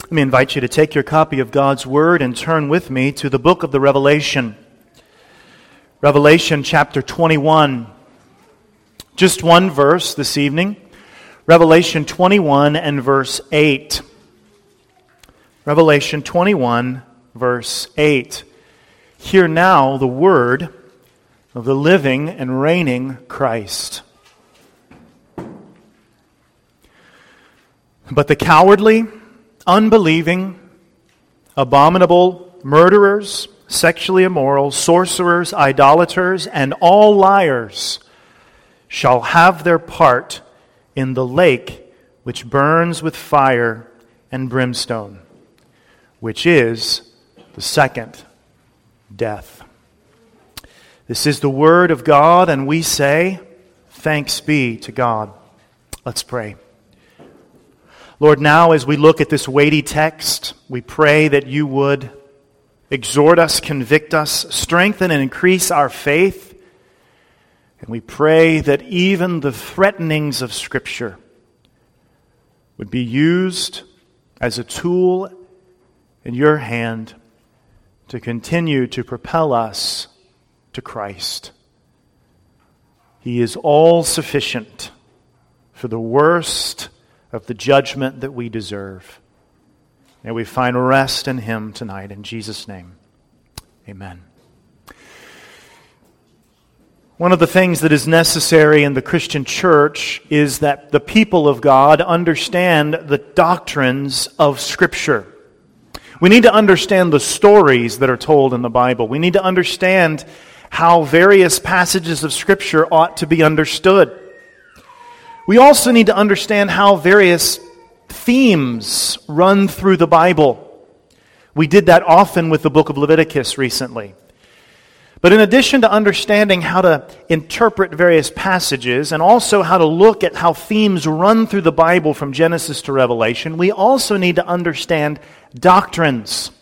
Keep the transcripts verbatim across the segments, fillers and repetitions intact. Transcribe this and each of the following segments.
Let me invite you to take your copy of God's Word and turn with me to the book of the Revelation. Revelation chapter twenty-one. Just one verse this evening. Revelation twenty-one and verse eight. Revelation twenty-one, verse eight. Hear now the word of the living and reigning Christ. But the cowardly, unbelieving, abominable, murderers, sexually immoral, sorcerers, idolaters, and all liars shall have their part in the lake which burns with fire and brimstone, which is the second death. This is the word of God, and we say, thanks be to God. Let's pray. Lord, now as we look at this weighty text, we pray that you would exhort us, convict us, strengthen and increase our faith. And we pray that even the threatenings of Scripture would be used as a tool in your hand to continue to propel us to Christ. He is all sufficient for the worst of the judgment that we deserve. May we find rest in Him tonight. In Jesus' name, amen. One of the things that is necessary in the Christian church is that the people of God understand the doctrines of Scripture. We need to understand the stories that are told in the Bible. We need to understand how various passages of Scripture ought to be understood. We also need to understand how various themes run through the Bible. We did that often with the book of Leviticus recently. But in addition to understanding how to interpret various passages and also how to look at how themes run through the Bible from Genesis to Revelation, we also need to understand doctrines.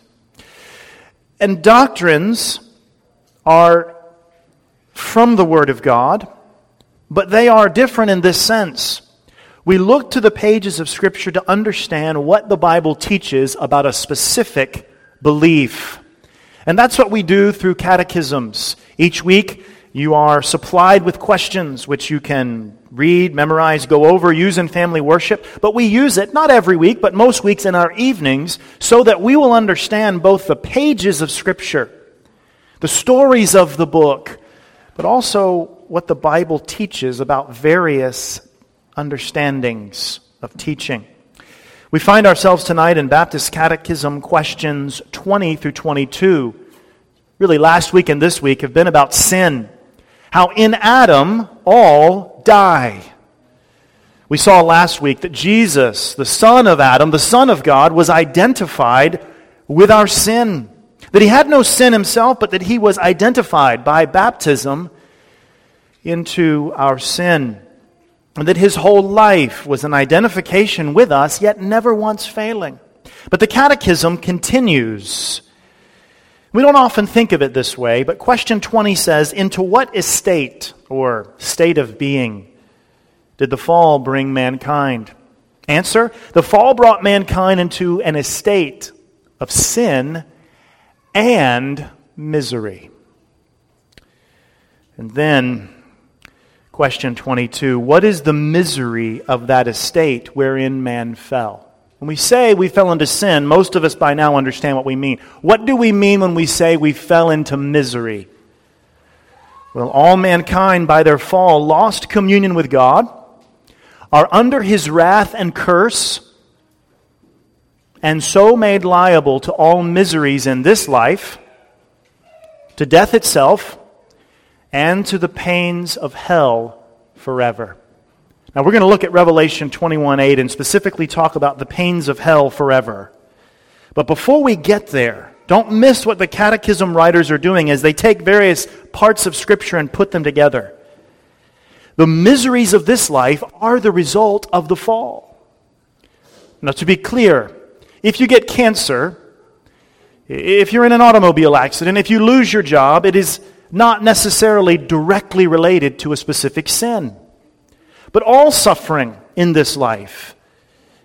And doctrines are from the Word of God, but they are different in this sense. We look to the pages of Scripture to understand what the Bible teaches about a specific belief. And that's what we do through catechisms. Each week, you are supplied with questions which you can read, memorize, go over, use in family worship. But we use it, not every week, but most weeks in our evenings, so that we will understand both the pages of Scripture, the stories of the book, but also what the Bible teaches about various understandings of teaching. We find ourselves tonight in Baptist Catechism questions twenty through twenty-two. Really, last week and this week have been about sin. How in Adam all die. We saw last week that Jesus, the son of Adam, the Son of God, was identified with our sin. That he had no sin himself, but that he was identified by baptism into our sin. And that his whole life was an identification with us, yet never once failing. But the Catechism continues. We don't often think of it this way, but question twenty says, into what estate or state of being did the fall bring mankind? Answer, the fall brought mankind into an estate of sin and misery. And then, question twenty-two, what is the misery of that estate wherein man fell? When we say we fell into sin, most of us by now understand what we mean. What do we mean when we say we fell into misery? Well, all mankind by their fall lost communion with God, are under His wrath and curse, and so made liable to all miseries in this life, to death itself, and to the pains of hell forever. Now we're going to look at Revelation twenty-one eight and specifically talk about the pains of hell forever. But before we get there, don't miss what the catechism writers are doing as they take various parts of Scripture and put them together. The miseries of this life are the result of the fall. Now to be clear, if you get cancer, if you're in an automobile accident, if you lose your job, it is not necessarily directly related to a specific sin. But all suffering in this life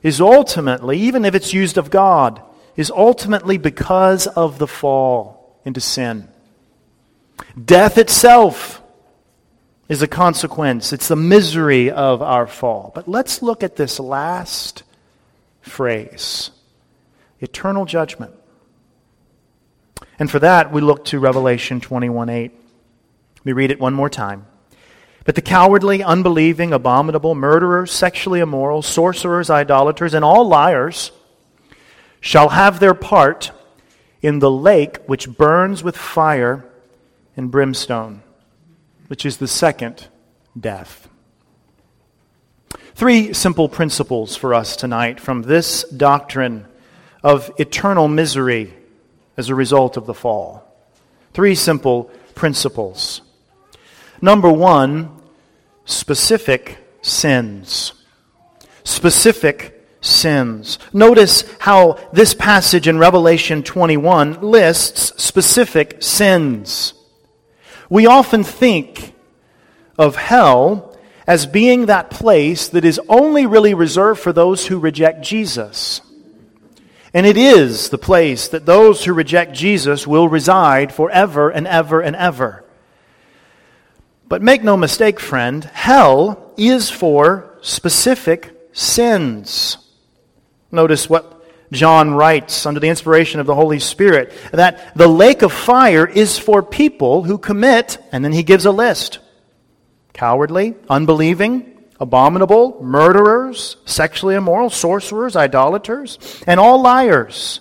is ultimately, even if it's used of God, is ultimately because of the fall into sin. Death itself is a consequence. It's the misery of our fall. But let's look at this last phrase, eternal judgment. And for that, we look to Revelation twenty-one eight. Let me read it one more time. But the cowardly, unbelieving, abominable, murderers, sexually immoral, sorcerers, idolaters, and all liars shall have their part in the lake which burns with fire and brimstone, which is the second death. Three simple principles for us tonight from this doctrine of eternal misery as a result of the fall. Three simple principles. Number one, specific sins. Specific sins. Notice how this passage in Revelation twenty-one lists specific sins. We often think of hell as being that place that is only really reserved for those who reject Jesus. And it is the place that those who reject Jesus will reside forever and ever and ever. But make no mistake, friend, hell is for specific sins. Notice what John writes under the inspiration of the Holy Spirit, that the lake of fire is for people who commit, and then he gives a list. Cowardly, unbelieving, abominable, murderers, sexually immoral, sorcerers, idolaters, and all liars.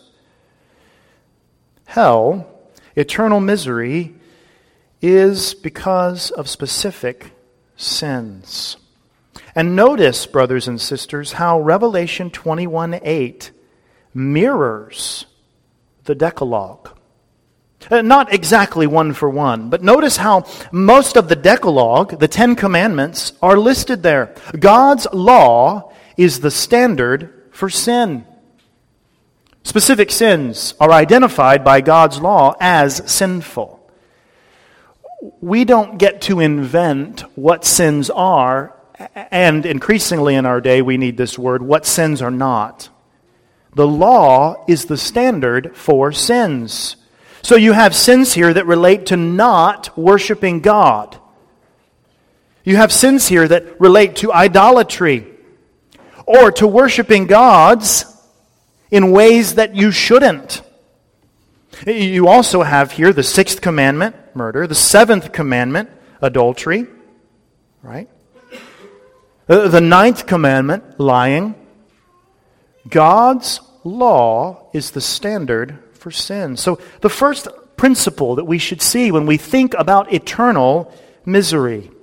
Hell, eternal misery, is because of specific sins. And notice, brothers and sisters, how Revelation twenty-one eight mirrors the Decalogue. Uh, not exactly one for one, but notice how most of the Decalogue, the Ten Commandments, are listed there. God's law is the standard for sin. Specific sins are identified by God's law as sinful. We don't get to invent what sins are, and increasingly in our day we need this word, what sins are not. The law is the standard for sins. So you have sins here that relate to not worshiping God. You have sins here that relate to idolatry or to worshiping gods in ways that you shouldn't. You also have here the sixth commandment, murder, the seventh commandment, adultery, right? The ninth commandment, lying. God's law is the standard for sin. So the first principle that we should see when we think about eternal misery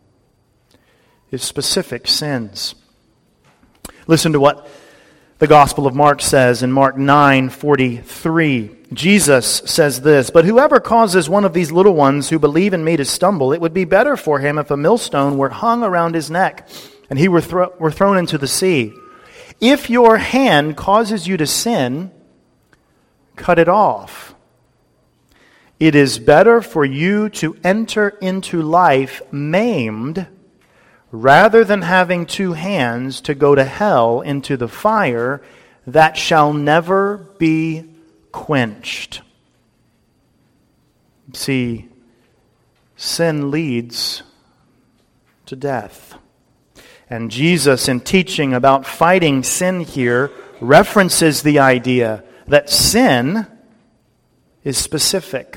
is specific sins. Listen to what the Gospel of Mark says in Mark nine forty-three. Jesus says this, "But whoever causes one of these little ones who believe in me to stumble, it would be better for him if a millstone were hung around his neck and he were, thro- were thrown into the sea. If your hand causes you to sin, cut it off. It is better for you to enter into life maimed rather than having two hands to go to hell into the fire that shall never be quenched." See, sin leads to death. And Jesus, in teaching about fighting sin here, references the idea that sin is specific.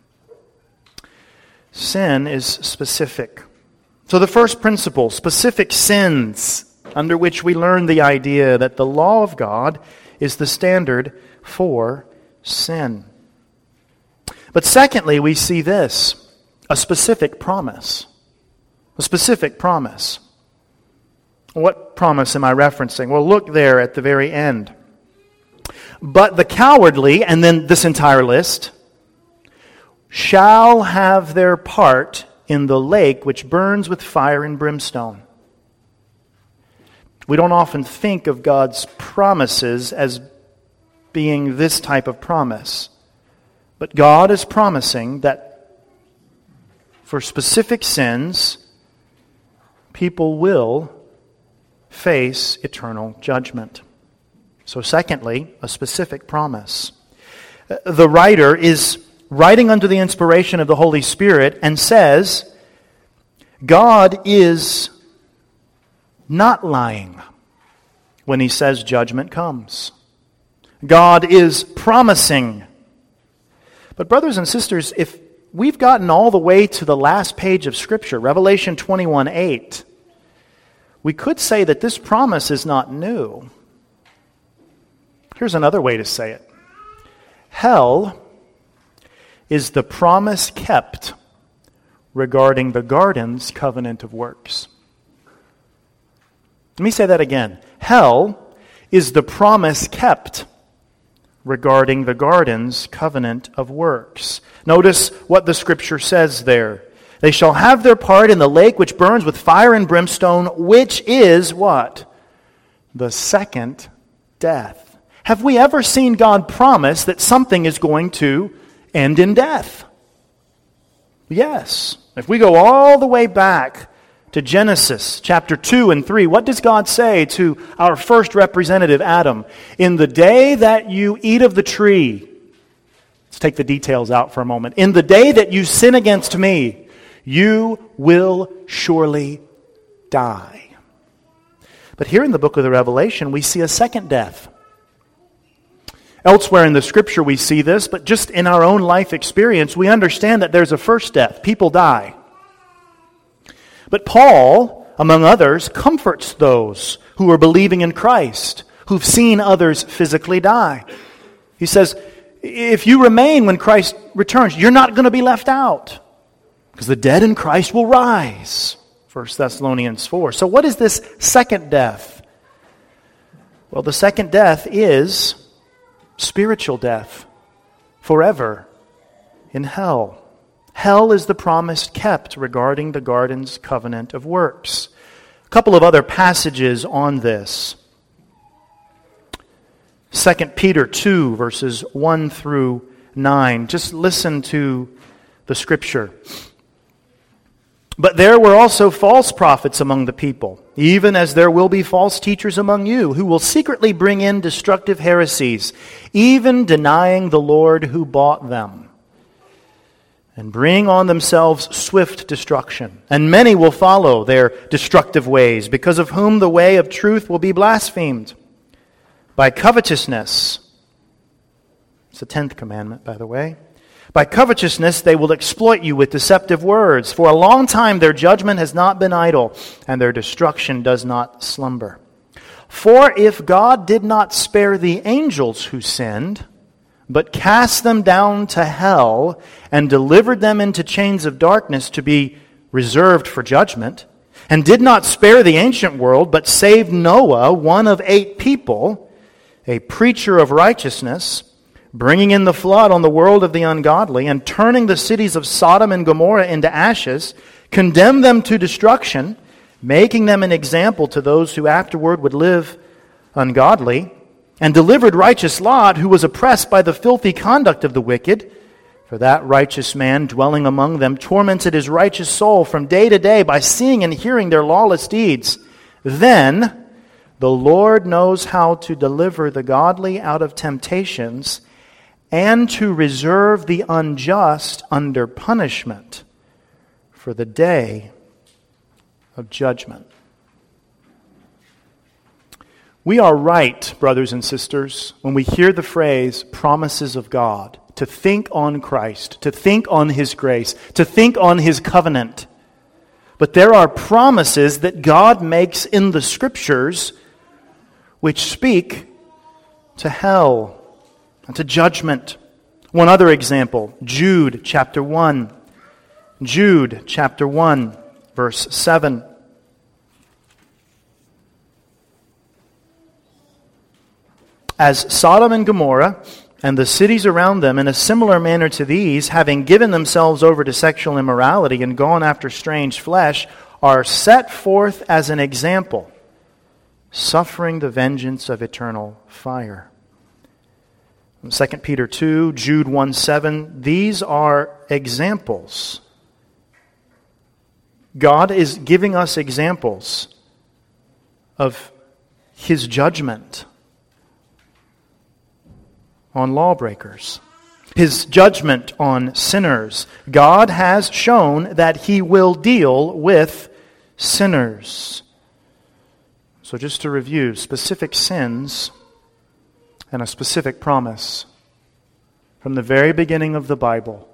Sin is specific. So the first principle, specific sins, under which we learn the idea that the law of God is the standard for sin. But secondly, we see this, a specific promise. A specific promise. What promise am I referencing? Well, look there at the very end. "But the cowardly," and then this entire list, "shall have their part in the lake which burns with fire and brimstone." We don't often think of God's promises as being this type of promise. But God is promising that for specific sins, people will face eternal judgment. So secondly, a specific promise. The writer is writing under the inspiration of the Holy Spirit and says, God is not lying when he says judgment comes. God is promising. But brothers and sisters, if we've gotten all the way to the last page of Scripture, Revelation twenty-one eight, we could say that this promise is not new. Here's another way to say it. Hell is the promise kept regarding the garden's covenant of works. Let me say that again. Hell is the promise kept regarding the garden's covenant of works. Notice what the Scripture says there. They shall have their part in the lake which burns with fire and brimstone, which is what? The second death. Have we ever seen God promise that something is going to end in death? Yes. If we go all the way back to Genesis chapter two and three, what does God say to our first representative, Adam? In the day that you eat of the tree, let's take the details out for a moment. In the day that you sin against me, you will surely die. But here in the book of the Revelation, we see a second death. Elsewhere in the Scripture we see this, but just in our own life experience, we understand that there's a first death. People die. But Paul, among others, comforts those who are believing in Christ, who've seen others physically die. He says, if you remain when Christ returns, you're not going to be left out, because the dead in Christ will rise. First Thessalonians four. So what is this second death? Well, the second death is spiritual death, forever in hell. Hell is the promise kept regarding the garden's covenant of works. A couple of other passages on this. Second Peter two, verses one through nine. Just listen to the Scripture. But there were also false prophets among the people, even as there will be false teachers among you, who will secretly bring in destructive heresies, even denying the Lord who bought them, and bring on themselves swift destruction. And many will follow their destructive ways, because of whom the way of truth will be blasphemed. By covetousness, it's the tenth commandment, by the way. By covetousness they will exploit you with deceptive words. For a long time their judgment has not been idle, and their destruction does not slumber. For if God did not spare the angels who sinned, but cast them down to hell, and delivered them into chains of darkness to be reserved for judgment, and did not spare the ancient world, but saved Noah, one of eight people, a preacher of righteousness, bringing in the flood on the world of the ungodly, and turning the cities of Sodom and Gomorrah into ashes, condemned them to destruction, making them an example to those who afterward would live ungodly, and delivered righteous Lot, who was oppressed by the filthy conduct of the wicked. For that righteous man dwelling among them tormented his righteous soul from day to day by seeing and hearing their lawless deeds. Then the Lord knows how to deliver the godly out of temptations, and to reserve the unjust under punishment for the day of judgment. We are right, brothers and sisters, when we hear the phrase promises of God, to think on Christ, to think on His grace, to think on His covenant. But there are promises that God makes in the Scriptures which speak to hell and to judgment. One other example, Jude chapter one. Jude chapter one, verse seven. As Sodom and Gomorrah and the cities around them, in a similar manner to these, having given themselves over to sexual immorality and gone after strange flesh, are set forth as an example, suffering the vengeance of eternal fire. Second Peter two, Jude one seven, these are examples. God is giving us examples of His judgment on lawbreakers, His judgment on sinners. God has shown that He will deal with sinners. So just to review, specific sins and a specific promise. From the very beginning of the Bible,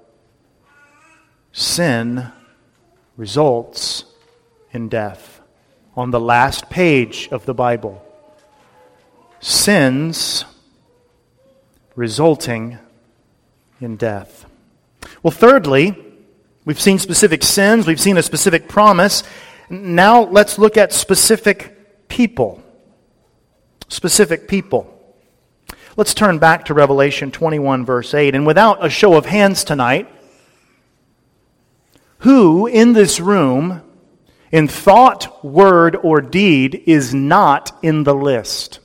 sin results in death. On the last page of the Bible, sins resulting in death. Well, thirdly, we've seen specific sins, we've seen a specific promise. Now let's look at specific people. Specific people. Let's turn back to Revelation twenty-one, verse eight. And without a show of hands tonight, who in this room, in thought, word, or deed, is not in the list?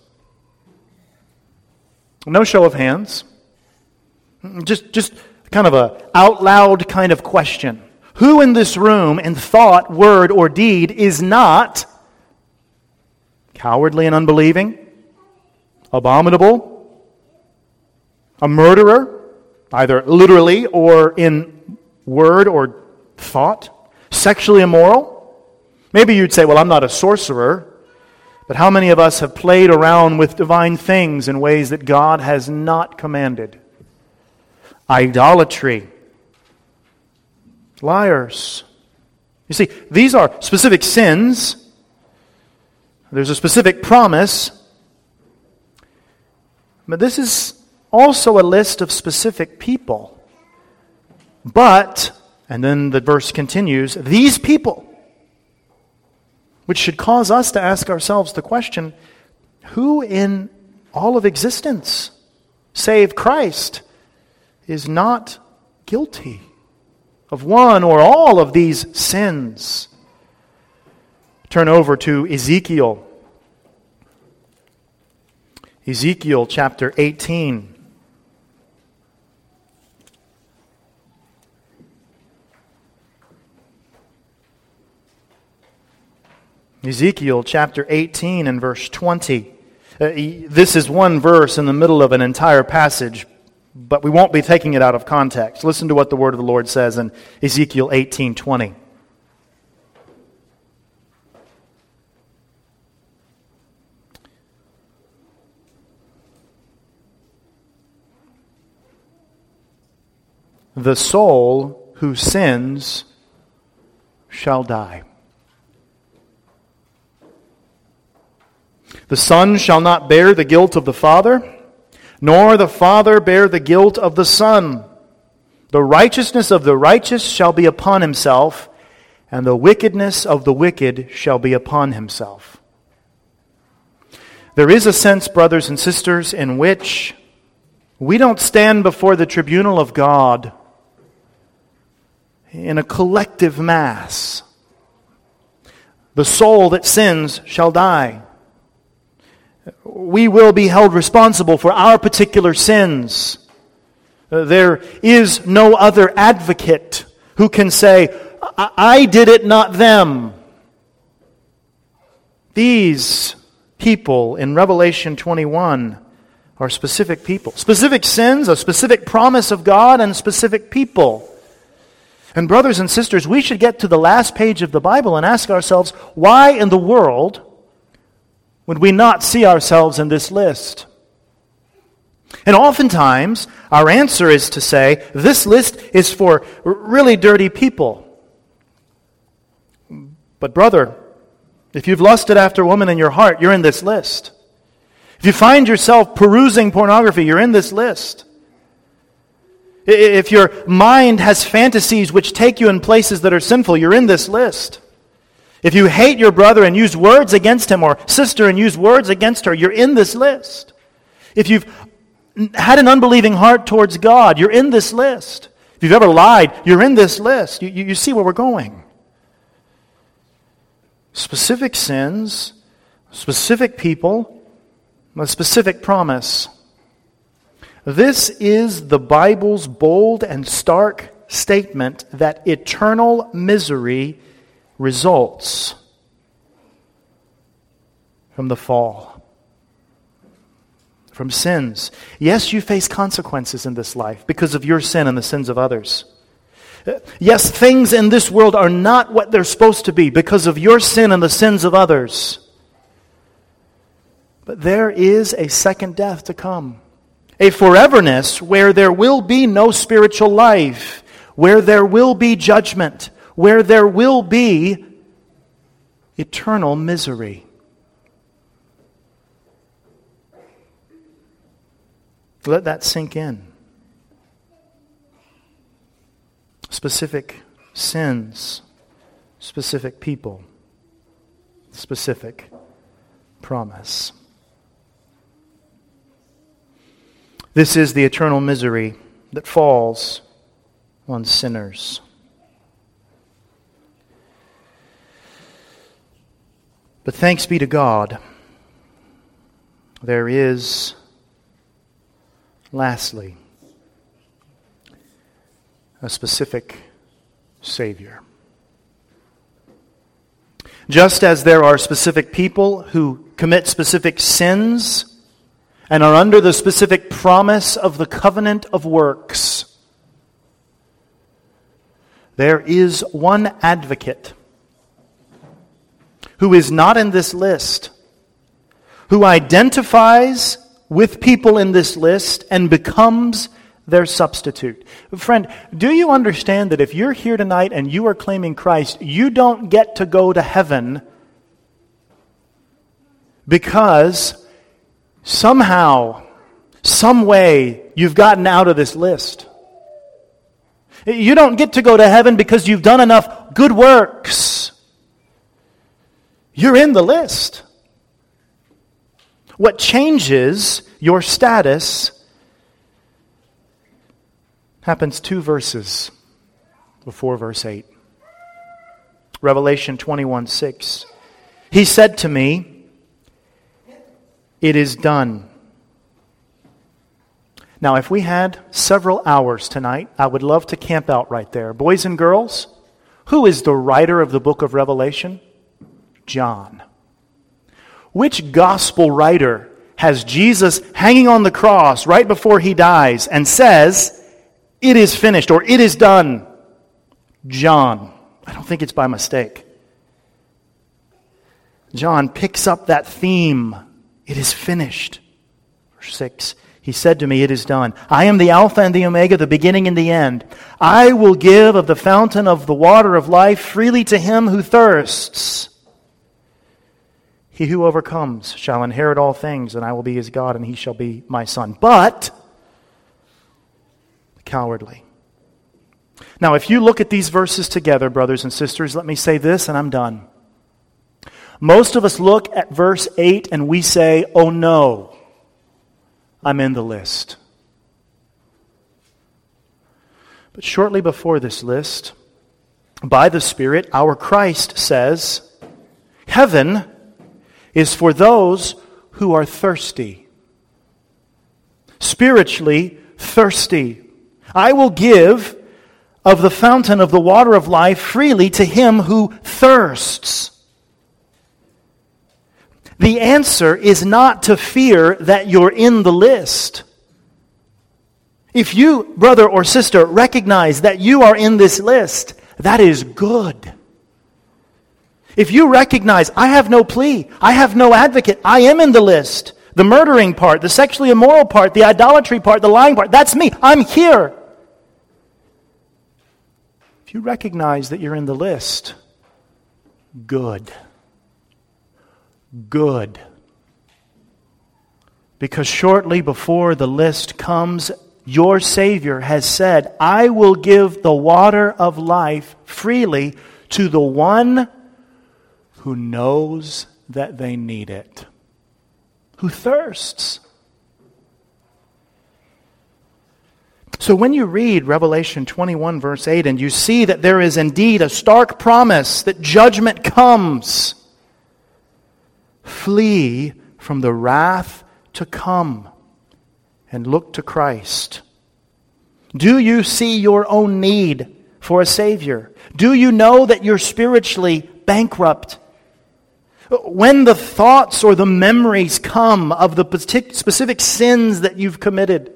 No show of hands. Just, just kind of a out loud kind of question. Who in this room, in thought, word, or deed, is not cowardly and unbelieving, abominable, a murderer, either literally or in word or thought, sexually immoral? Maybe you'd say, well, I'm not a sorcerer. But how many of us have played around with divine things in ways that God has not commanded? Idolatry. Liars. You see, these are specific sins. There's a specific promise. But this is also a list of specific people. But, and then the verse continues, these people, which should cause us to ask ourselves the question, who in all of existence, save Christ, is not guilty of one or all of these sins? Turn over to Ezekiel. Ezekiel chapter eighteen. Ezekiel chapter eighteen and verse twenty. Uh, this is one verse in the middle of an entire passage, but we won't be taking it out of context. Listen to what the word of the Lord says in Ezekiel eighteen twenty. The soul who sins shall die. The Son shall not bear the guilt of the Father, nor the Father bear the guilt of the Son. The righteousness of the righteous shall be upon himself, and the wickedness of the wicked shall be upon himself. There is a sense, brothers and sisters, in which we don't stand before the tribunal of God in a collective mass. The soul that sins shall die. We will be held responsible for our particular sins. There is no other advocate who can say, I, I did it, not them. These people in Revelation twenty-one are specific people. Specific sins, a specific promise of God, and specific people. And brothers and sisters, we should get to the last page of the Bible and ask ourselves, why in the world would we not see ourselves in this list? And oftentimes, our answer is to say, this list is for really dirty people. But brother, if you've lusted after a woman in your heart, you're in this list. If you find yourself perusing pornography, you're in this list. If your mind has fantasies which take you in places that are sinful, you're in this list. If you hate your brother and use words against him, or sister and use words against her, you're in this list. If you've had an unbelieving heart towards God, you're in this list. If you've ever lied, you're in this list. You, you, you see where we're going. Specific sins, specific people, a specific promise. This is the Bible's bold and stark statement that eternal misery results from the fall, from sins. Yes, you face consequences in this life because of your sin and the sins of others. Yes, things in this world are not what they're supposed to be because of your sin and the sins of others. But there is a second death to come. A foreverness where there will be no spiritual life, where there will be judgment, where there will be eternal misery. Let that sink in. Specific sins, specific people, specific promise. This is the eternal misery that falls on sinners. But thanks be to God, there is, lastly, a specific Savior. Just as there are specific people who commit specific sins and are under the specific promise of the covenant of works, there is one advocate who is not in this list, who identifies with people in this list and becomes their substitute. Friend, do you understand that if you're here tonight and you are claiming Christ, you don't get to go to heaven because somehow, some way, you've gotten out of this list? You don't get to go to heaven because you've done enough good works. You're in the list. What changes your status happens two verses before verse eight. Revelation twenty-one six. He said to me, "It is done." Now, if we had several hours tonight, I would love to camp out right there. Boys and girls, who is the writer of the book of Revelation? John. Which gospel writer has Jesus hanging on the cross right before he dies and says, "It is finished," or "It is done"? John. I don't think it's by mistake. John picks up that theme. It is finished. Verse six. He said to me, "It is done. I am the Alpha and the Omega, the beginning and the end. I will give of the fountain of the water of life freely to him who thirsts. He who overcomes shall inherit all things, and I will be his God, and he shall be my son." But cowardly. Now, if you look at these verses together, brothers and sisters, let me say this, and I'm done. Most of us look at verse eight and we say, "Oh no, I'm in the list." But shortly before this list, by the Spirit, our Christ says, heaven is for those who are thirsty. Spiritually thirsty. I will give of the fountain of the water of life freely to him who thirsts. The answer is not to fear that you're in the list. If you, brother or sister, recognize that you are in this list, that is good. If you recognize, I have no plea, I have no advocate, I am in the list, the murdering part, the sexually immoral part, the idolatry part, the lying part, that's me, I'm here. If you recognize that you're in the list, good. Good. Because shortly before the list comes, your Savior has said, "I will give the water of life freely to the one who knows that they need it," who thirsts. So when you read Revelation twenty-one verse eight and you see that there is indeed a stark promise that judgment comes, flee from the wrath to come and look to Christ. Do you see your own need for a Savior? Do you know that you're spiritually bankrupt? When the thoughts or the memories come of the partic- specific sins that you've committed,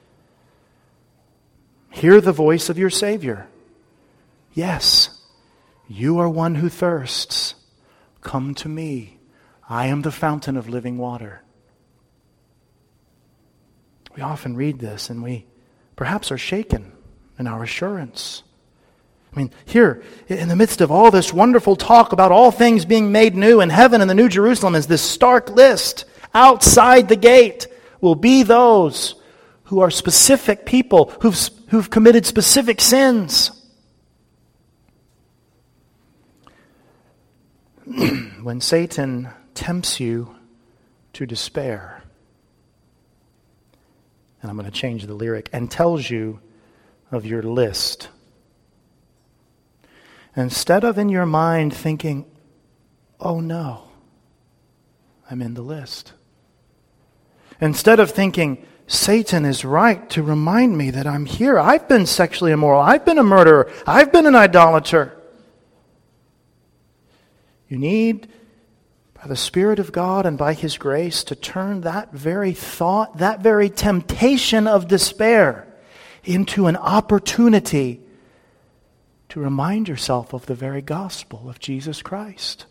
hear the voice of your Savior. Yes, you are one who thirsts. Come to me. I am the fountain of living water. We often read this and we perhaps are shaken in our assurance. I mean, here, in the midst of all this wonderful talk about all things being made new in heaven and the New Jerusalem, is this stark list. Outside the gate will be those who are specific people who've, who've committed specific sins. When Satan tempts you to despair, and I'm going to change the lyric, and tells you of your list, instead of in your mind thinking, oh no, I'm in the list. Instead of thinking, Satan is right to remind me that I'm here. I've been sexually immoral. I've been a murderer. I've been an idolater. You need, by the Spirit of God and by His grace, to turn that very thought, that very temptation of despair into an opportunity to remind yourself of the very gospel of Jesus Christ.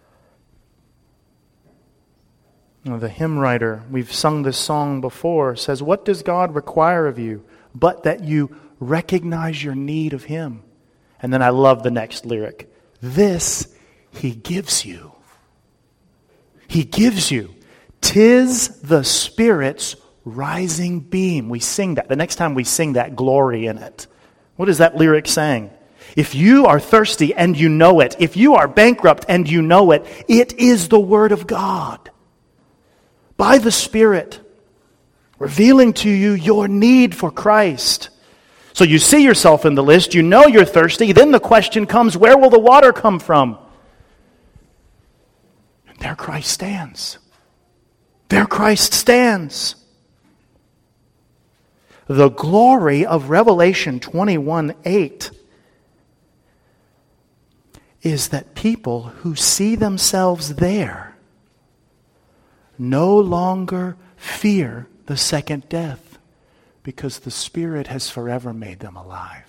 You know, the hymn writer, we've sung this song before, says, what does God require of you but that you recognize your need of Him? And then I love the next lyric. This He gives you. He gives you. 'Tis the Spirit's rising beam. We sing that. The next time we sing that, glory in it. What is that lyric saying? If you are thirsty and you know it, if you are bankrupt and you know it, it is the Word of God. By the Spirit, revealing to you your need for Christ. So you see yourself in the list, you know you're thirsty, then the question comes, where will the water come from? And there Christ stands. There Christ stands. The glory of Revelation twenty-one eight is that people who see themselves there no longer fear the second death because the Spirit has forever made them alive.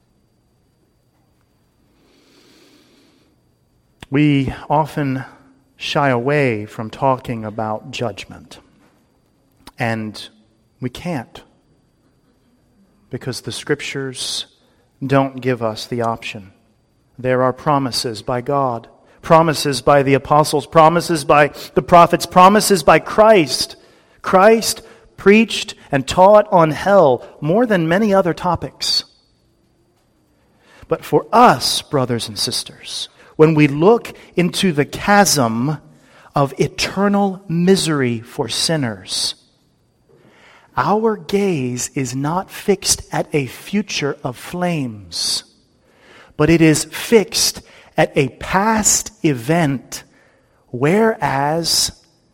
We often shy away from talking about judgment, and we can't because the Scriptures don't give us the option. There are promises by God, promises by the apostles, promises by the prophets, promises by Christ. Christ preached and taught on hell more than many other topics. But for us, brothers and sisters, when we look into the chasm of eternal misery for sinners, our gaze is not fixed at a future of flames, but it is fixed at a past event, whereas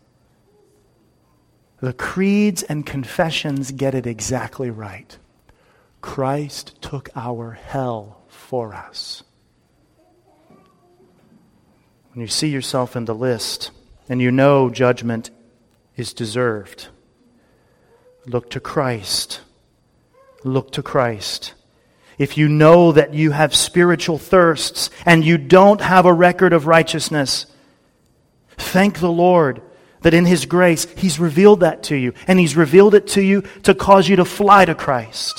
the creeds and confessions get it exactly right. Christ took our hell for us. When you see yourself in the list and you know judgment is deserved, look to Christ. Look to Christ. If you know that you have spiritual thirsts and you don't have a record of righteousness, thank the Lord that in His grace He's revealed that to you. And He's revealed it to you to cause you to fly to Christ.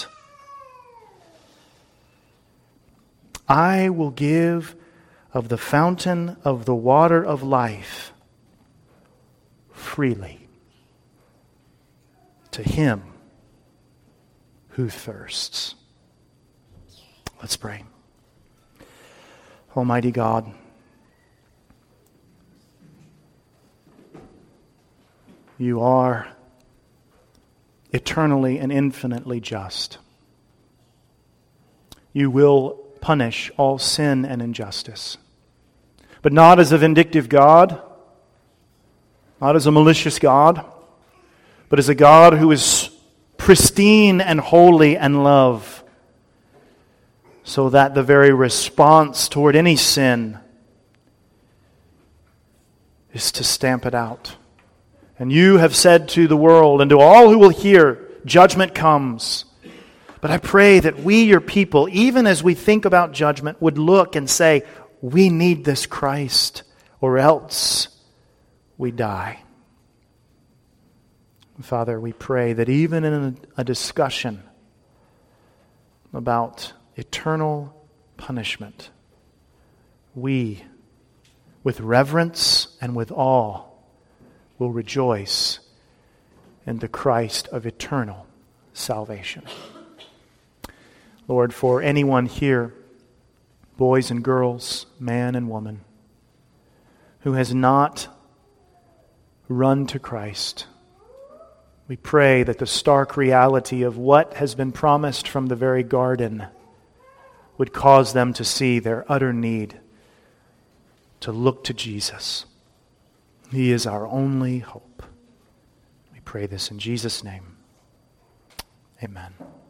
I will give of the fountain of the water of life freely to him who thirsts. Let's pray. Almighty God, you are eternally and infinitely just. You will punish all sin and injustice, but not as a vindictive God, not as a malicious God, but as a God who is pristine and holy and love, so that the very response toward any sin is to stamp it out. And you have said to the world and to all who will hear, judgment comes. But I pray that we, your people, even as we think about judgment, would look and say, we need this Christ, or else we die. Father, we pray that even in a discussion about eternal punishment, we, with reverence and with awe, will rejoice in the Christ of eternal salvation. Lord, for anyone here, boys and girls, man and woman, who has not run to Christ, we pray that the stark reality of what has been promised from the very garden would cause them to see their utter need to look to Jesus. He is our only hope. We pray this in Jesus' name. Amen.